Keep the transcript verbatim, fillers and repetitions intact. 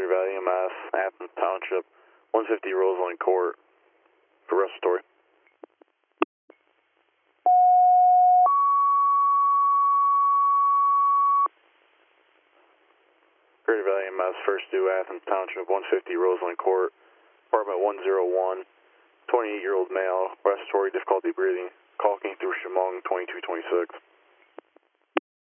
Greater Valley E M S, Athens Township, one fifty Roseland Court, for respiratory. Greater Valley E M S, first due Athens Township, one fifty Roseland Court, apartment one oh one, twenty-eight-year-old male, respiratory difficulty breathing, caulking through Chemung, twenty-two twenty-six.